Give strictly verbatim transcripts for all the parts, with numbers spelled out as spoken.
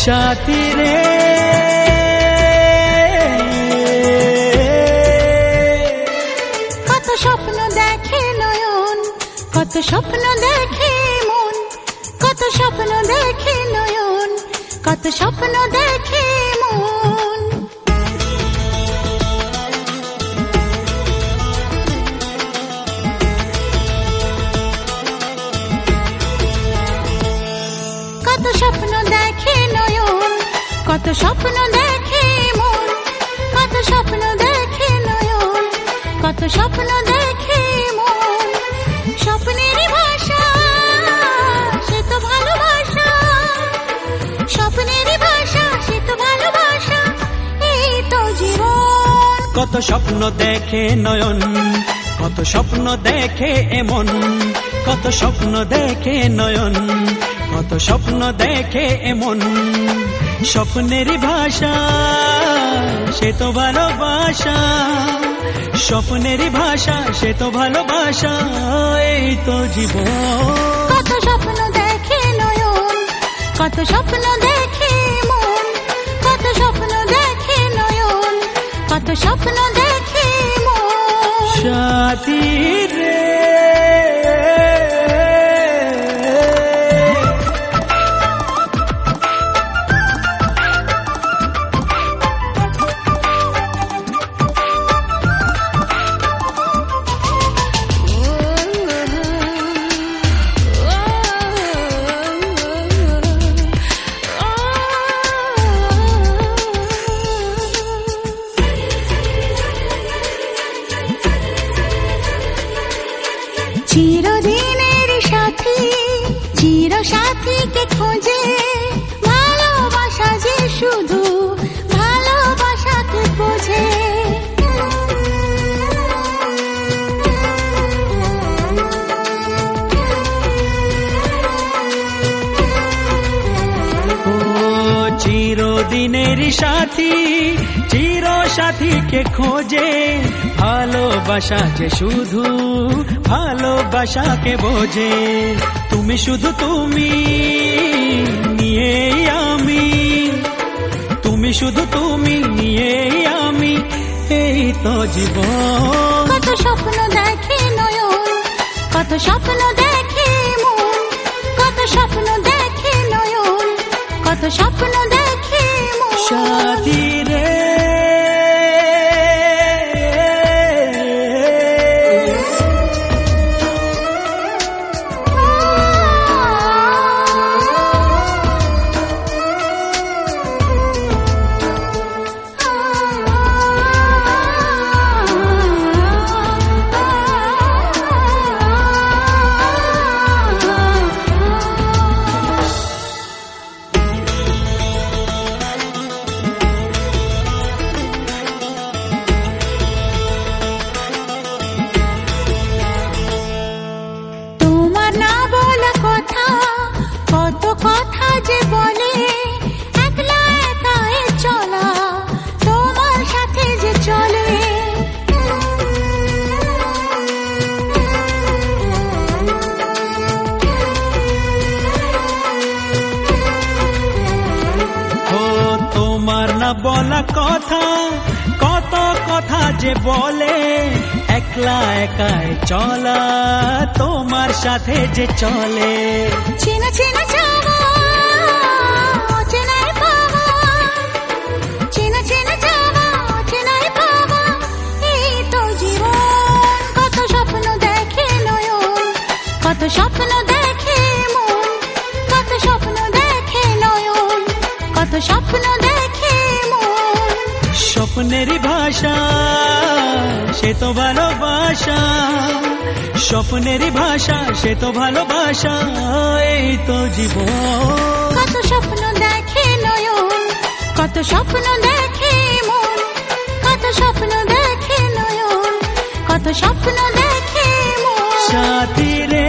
সাথী রে কত স্বপ্ন দেখে নয়ন, কত স্বপ্ন দেখে মন, কত স্বপ্ন দেখে নয়ন, কত স্বপ্ন দেখে মন। কত স্বপ্ন দেখে নয়ন, কত স্বপ্ন দেখে মন, কত স্বপ্ন দেখে নয়ন, কত স্বপ্ন দেখে মন। স্বপ্নের ভাষা সে তো ভালোবাসা, স্বপ্নের ভাষা সে তো ভালোবাসা, এই তো জীবন। কত স্বপ্ন দেখে নয়ন, কত স্বপ্ন দেখে এমন, কত স্বপ্ন দেখে নয়ন, কত স্বপ্ন দেখে এমন। স্বপ্নের ভাষা সে তো ভালোবাসা, স্বপ্নের ভাষা সে তো ভালোবাসা, এই তো জীবন। কত স্বপ্ন দেখে নয়ন, কত স্বপ্ন দেখে মন, কত স্বপ্ন দেখে নয়ন, কত স্বপ্ন দেখে মন। সাথী রে চিরদিনের সাথী, চির সাথীকে খোঁজে, ভালোবাসা যে শুধু ভালোবাসাকে বোঝে। ও চিরদিনের সাথী, চির সাথীকে খোঁজে, ভালোবাসা যে শুধু ভালোবাসাকে বোঝে। তুমি শুধু তুমি নিয়ে আমি, তুমি শুধু তুমি নিয়ে আমি, এই তো জীবন। কত স্বপ্ন দেখে নয়ন, কত স্বপ্ন দেখে মন, কত স্বপ্ন দেখে নয়ন, কত স্বপ্ন দেখে মন। সাথী রে কথা যে বলে, একলা একাই চলা তোমার সাথে যে চলে। ও তোমার না বলা কথা, কত কথা যে বলে, একলা একাই চলা তোমার সাথে যে চলে। চেনা চেনা যাওয়া অচেনায় পাওয়া, চেনা চেনা যাওয়া অচেনায় পাওয়া, এই তো জীবন। কত স্বপ্ন দেখে নয়ন, কত স্বপ্ন দেখে মন, কত স্বপ্ন দেখে নয়ন, কত স্বপ্ন দেখে মন। স্বপ্নের ভাষা সে তো ভালোবাসা, স্বপ্নের ভাষা সে তো ভালোবাসা, এই তো জীবন। কত স্বপ্ন দেখে নয়ন, কত স্বপ্ন দেখে মন, কত স্বপ্ন দেখে নয়ন, কত স্বপ্ন দেখে মন। সাথী রে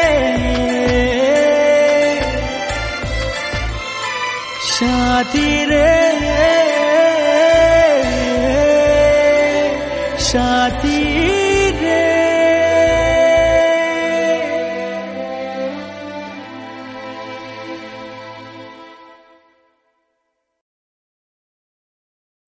সাথী রে